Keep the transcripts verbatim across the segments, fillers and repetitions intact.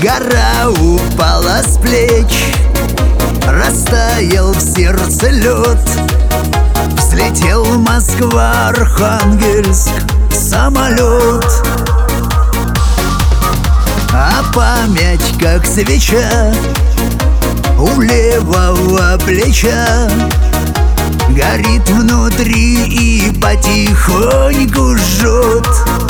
Гора упала с плеч, растаял в сердце лед. Взлетел Москва, Архангельск, самолет. А память, как свеча, у левого плеча горит внутри и потихоньку жжет.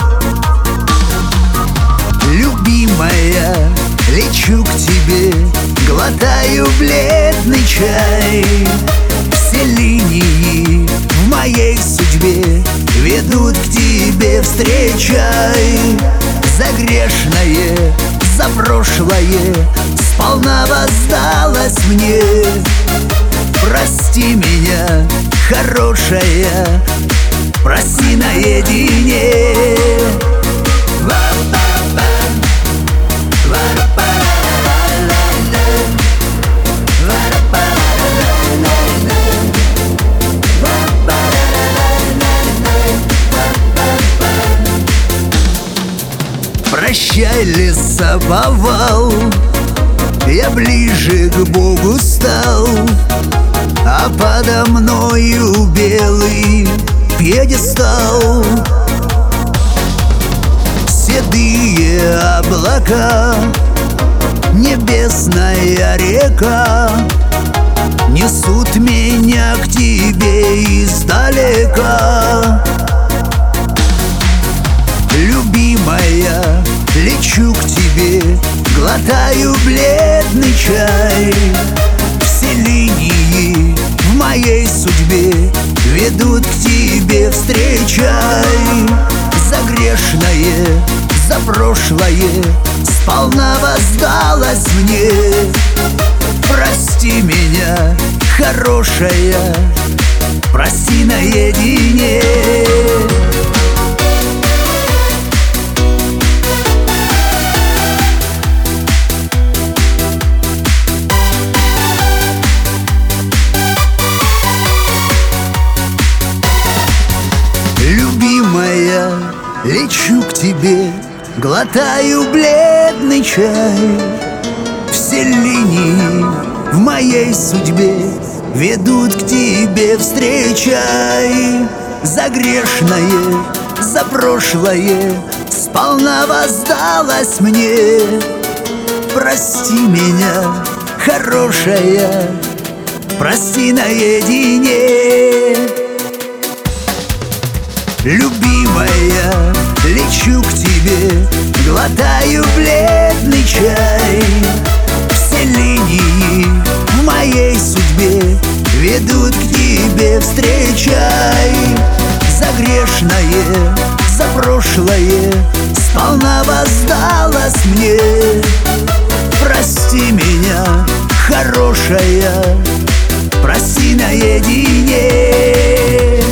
Любимая, лечу к тебе, глотаю бледный чай. Все линии в моей судьбе ведут к тебе, встречай. За грешное, за прошлое сполна воздалась мне. Прости меня, хорошая, прости наедине. Прощай, лесоповал, я ближе к Богу стал, а подо мною белый пьедестал. Седые облака, небесная река несут меня к тебе издалека. Любимая, лечу к тебе, глотаю бледный чай. Все линии в моей судьбе ведут к тебе, встречай. За грешное, за прошлое сполна воздалась мне. Прости меня, хорошая, прости наедине. Любимая, лечу к тебе, глотаю бледный чай. Все линии в моей судьбе ведут к тебе, встречай. За грешное, за прошлое сполна воздалась мне. Прости меня, хорошая, прости наедине. Любимая, лечу к тебе, глотаю бледный чай. Все линии в моей судьбе ведут к тебе, встречай. За грешное, за прошлое сполна воздалась мне. Прости меня, хорошая, прости наедине.